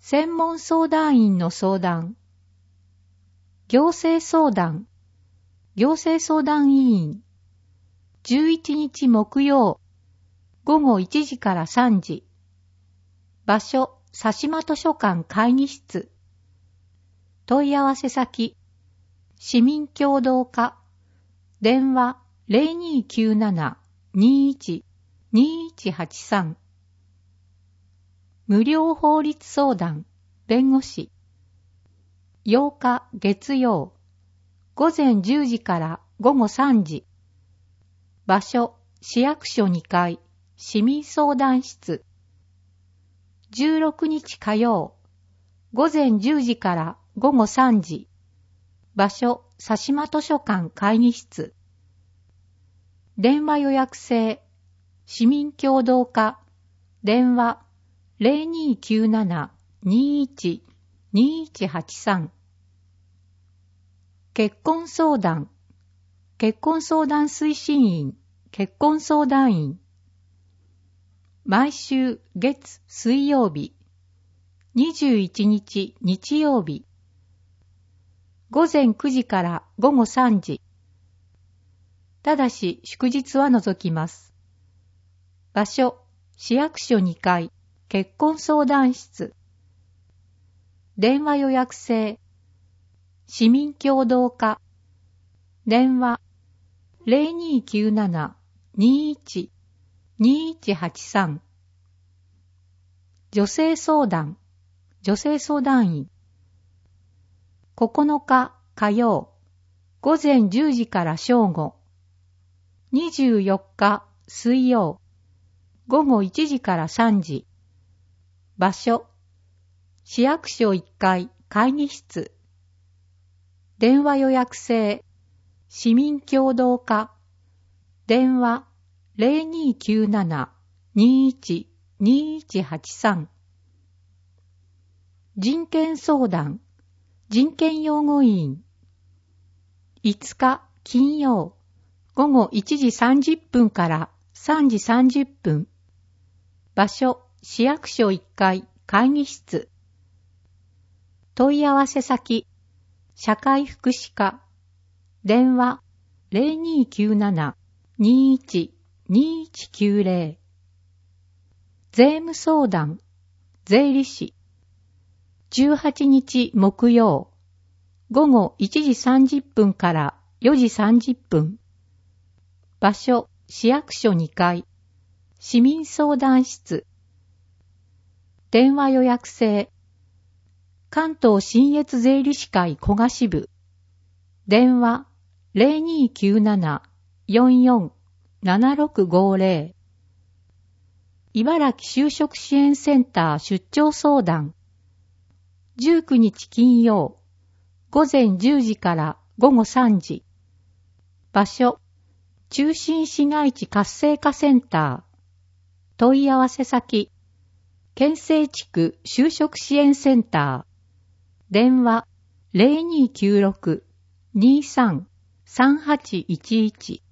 専門相談員の相談。行政相談。行政相談委員。11日木曜、午後1時から3時。場所、佐島図書館会議室。問い合わせ先、市民協働課。電話 0297-21-2183。無料法律相談、弁護士。8日月曜、午前10時から午後3時。場所、市役所2階、市民相談室。16日火曜、午前10時から午後3時。場所、佐島図書館会議室。電話予約制、市民協働課。電話0297-21-2183。結婚相談。結婚相談推進員、結婚相談員。毎週月水曜日、21日日曜日。午前9時から午後3時。ただし祝日は除きます。場所、市役所2階、結婚相談室。電話予約制、市民協働課。電話0297-21-2183。女性相談、女性相談員。9日火曜、午前10時から正午。24日水曜、午後1時から3時。場所、市役所1階会議室。電話予約制、市民協働課。電話0297-21-2183。人権相談、人権擁護委員。5日金曜、午後1時30分から3時30分。場所、市役所1階会議室。問い合わせ先、社会福祉課。電話0297-21-2190。税務相談、税理士。18日木曜、午後1時30分から4時30分。場所、市役所2階、市民相談室。電話予約制。関東信越税理士会古賀支部。電話0297-44-7650。茨城就職支援センター出張相談。19日金曜、午前10時から午後3時。場所、中心市街地活性化センター。問い合わせ先、県西地区就職支援センター。電話0296-23-3811。